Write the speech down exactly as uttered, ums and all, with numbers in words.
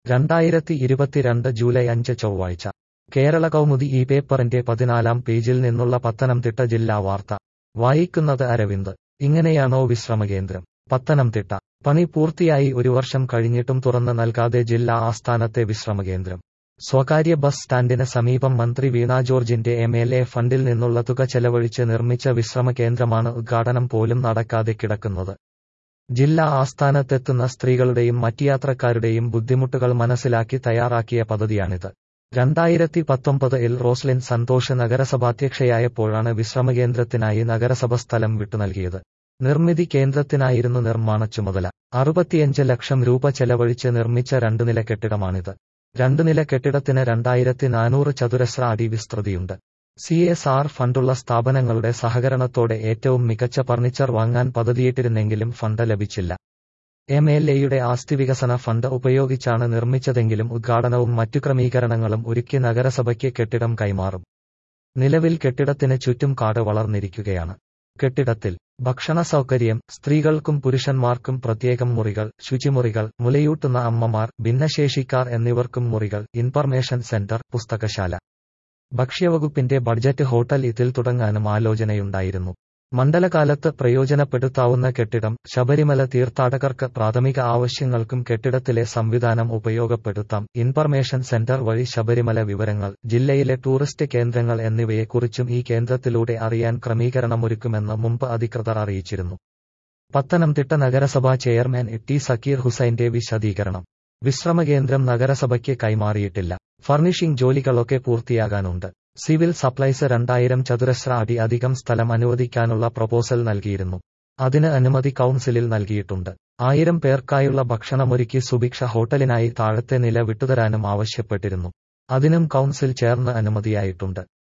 രണ്ടായിരത്തി ഇരുപത്തിരണ്ട് ജൂലൈ അഞ്ച് ചൊവ്വാഴ്ച കേരള കൗമുദി ഈ പേപ്പറിന്റെ പതിനാലാം പേജിൽ നിന്നുള്ള പത്തനംതിട്ട ജില്ലാ വാർത്ത വായിക്കുന്നത് അരവിന്ദ്. ഇങ്ങനെയാണോ വിശ്രമകേന്ദ്രം? പത്തനംതിട്ട. പണി പൂർത്തിയായി ഒരു വർഷം കഴിഞ്ഞിട്ടും തുറന്ന് നൽകാതെ ജില്ലാ ആസ്ഥാനത്തെ വിശ്രമകേന്ദ്രം. സ്വകാര്യ ബസ് സ്റ്റാൻഡിന് സമീപം മന്ത്രി വീണ ജോർജിന്റെ എം എൽ എ ഫണ്ടിൽ നിന്നുള്ള തുക ചെലവഴിച്ച് നിർമ്മിച്ച വിശ്രമകേന്ദ്രമാണ് ഉദ്ഘാടനം പോലും നടക്കാതെ കിടക്കുന്നത്. ജില്ലാ ആസ്ഥാനത്തെത്തുന്ന സ്ത്രീകളുടെയും മറ്റ് യാത്രക്കാരുടെയും ബുദ്ധിമുട്ടുകൾ മനസ്സിലാക്കി തയ്യാറാക്കിയ പദ്ധതിയാണിത്. രണ്ടായിരത്തി പത്തൊമ്പതിൽ റോസ്ലിൻ സന്തോഷ് നഗരസഭാധ്യക്ഷയായപ്പോഴാണ് വിശ്രമകേന്ദ്രത്തിനായി നഗരസഭ സ്ഥലം വിട്ടുനൽകിയത്. നിർമ്മിതി കേന്ദ്രത്തിനായിരുന്നു നിർമ്മാണ ചുമതല. അറുപത്തിയഞ്ച് ലക്ഷം രൂപ ചെലവഴിച്ച് നിർമ്മിച്ച രണ്ടുനില കെട്ടിടമാണിത്. രണ്ടുനില കെട്ടിടത്തിന് രണ്ടായിരത്തി നാനൂറ് ചതുരശ്ര അടി വിസ്തൃതിയുണ്ട്. സി എസ് ആർ ഫണ്ടുള്ള സ്ഥാപനങ്ങളുടെ സഹകരണത്തോടെ ഏറ്റവും മികച്ച ഫർണിച്ചർ വാങ്ങാൻ പദ്ധതിയിട്ടിരുന്നെങ്കിലും ഫണ്ട് ലഭിച്ചില്ല. എം എൽ എയുടെ ആസ്തി വികസന ഫണ്ട് ഉപയോഗിച്ചാണ് നിർമ്മിച്ചതെങ്കിലും ഉദ്ഘാടനവും മറ്റു ക്രമീകരണങ്ങളും ഒരുക്കി നഗരസഭയ്ക്ക് കെട്ടിടം കൈമാറും. നിലവിൽ കെട്ടിടത്തിന് ചുറ്റും കാട് വളർന്നിരിക്കുകയാണ്. കെട്ടിടത്തിൽ ഭക്ഷണ സൗകര്യം, സ്ത്രീകൾക്കും പുരുഷന്മാർക്കും പ്രത്യേകം മുറികൾ, ശുചിമുറികൾ, മുലയൂട്ടുന്ന അമ്മമാർ, ഭിന്നശേഷിക്കാർ എന്നിവർക്കും മുറികൾ, ഇൻഫർമേഷൻ സെന്റർ, പുസ്തകശാല. ഭക്ഷ്യവകുപ്പിന്റെ ബഡ്ജറ്റ് ഹോട്ടൽ ഇതിൽ തുടങ്ങാനും ആലോചനയുണ്ടായിരുന്നു. മണ്ഡലകാലത്ത് പ്രയോജനപ്പെടുത്താവുന്ന കെട്ടിടം. ശബരിമല തീർത്ഥാടകർക്ക് പ്രാഥമിക ആവശ്യങ്ങൾക്കും കെട്ടിടത്തിലെ സംവിധാനം ഉപയോഗപ്പെടുത്താം. ഇൻഫർമേഷൻ സെന്റർ വഴി ശബരിമല വിവരങ്ങൾ, ജില്ലയിലെ ടൂറിസ്റ്റ് കേന്ദ്രങ്ങൾ എന്നിവയെക്കുറിച്ചും ഈ കേന്ദ്രത്തിലൂടെ അറിയാൻ ക്രമീകരണമൊരുക്കുമെന്ന് മുമ്പ് അധികൃതർ അറിയിച്ചിരുന്നു. പത്തനംതിട്ട നഗരസഭാ ചെയർമാൻ ടി സക്കീർ ഹുസൈന്റെ വിശദീകരണം. വിശ്രമകേന്ദ്രം നഗരസഭയ്ക്ക് കൈമാറിയിട്ടില്ല. ഫർണിഷിംഗ് ജോലികളൊക്കെ പൂർത്തിയാകാനുണ്ട്. സിവിൽ സപ്ലൈസ് രണ്ടായിരം ചതുരശ്ര അടി അധികം സ്ഥലം അനുവദിക്കാനുള്ള പ്രപ്പോസൽ നൽകിയിരുന്നു. അതിന് അനുമതി കൗൺസിലിൽ നൽകിയിട്ടുണ്ട്. ആയിരം പേർക്കായുള്ള ഭക്ഷണമൊരുക്കി സുഭിക്ഷ ഹോട്ടലിനായി താഴത്തെ നില വിട്ടുതരാനും ആവശ്യപ്പെട്ടിരുന്നു. അതിനും കൗൺസിൽ ചേർന്ന് അനുമതിയായിട്ടുണ്ട്.